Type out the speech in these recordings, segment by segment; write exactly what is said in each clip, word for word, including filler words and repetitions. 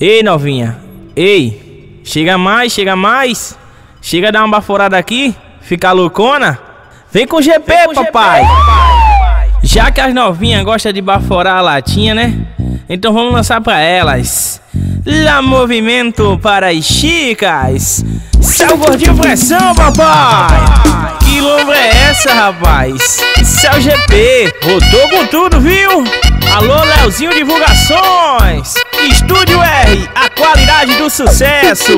Ei, novinha. Ei, chega mais, chega mais. Chega a dar uma baforada aqui. Fica loucona. Vem com o G P, com papai. G P, papai. Já que as novinhas gostam de baforar a latinha, né? Então vamos lançar pra elas. Lá movimento para as chicas. Céu gordinho pressão, papai. Que lombra é essa, rapaz? Isso é o G P. Rodou com tudo, viu? Alô, Leozinho Divulgações. Estúdio R, a qualidade do sucesso.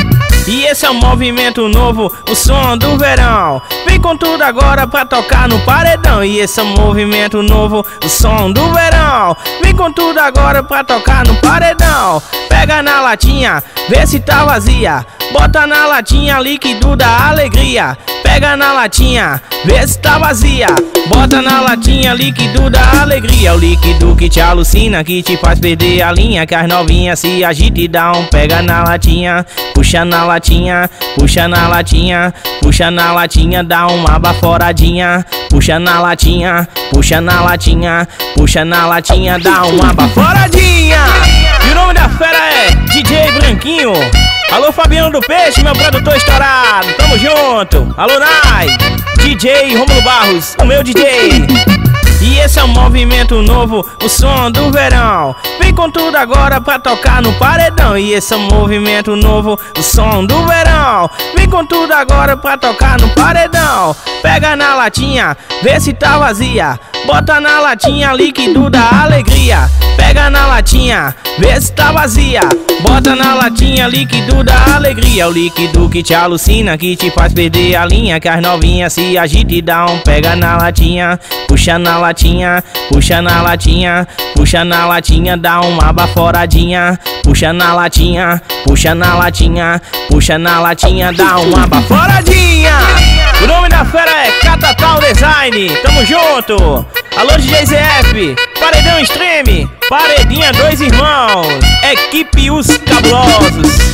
E esse é um movimento novo, o som do verão. Vem com tudo agora pra tocar no paredão. E esse é um movimento novo, o som do verão. Vem com tudo agora pra tocar no paredão. Pega na latinha, vê se tá vazia. Bota na latinha, líquido da alegria. Pega na latinha, vê se tá vazia. Bota na latinha, líquido da alegria. O líquido que te alucina, que te faz perder a linha. Que as novinhas se agita e dá um pega na latinha. Puxa na latinha, puxa na latinha. Puxa na latinha, dá uma baforadinha. Puxa na latinha, puxa na latinha. Puxa na latinha, dá uma baforadinha. E o nome da fera é D J Branquinho. Alô, Fabiano do Peixe, meu produtor estourado, tamo junto. Alô, Nai, D J Rômulo Barros, o meu D J. E esse é um movimento novo, o som do verão. Vem com tudo agora pra tocar no paredão. E esse é um movimento novo, o som do verão. Vem com tudo agora pra tocar no paredão. Pega na latinha, vê se tá vazia. Bota na latinha, líquido da alegria. Pega na latinha, vê se tá vazia. Bota na latinha, líquido da alegria. O líquido que te alucina, que te faz perder a linha. Que as novinhas se agita e dá um pega na latinha. Puxa na latinha, puxa na latinha. Puxa na latinha, dá uma baforadinha. Puxa na latinha, puxa na latinha. Puxa na latinha, dá uma baforadinha. O nome da fera é Catatal Design, tamo junto. Alô, D J Z F, Paredão Extreme, Paredinha Dois Irmãos, Equipe Os Cabulosos.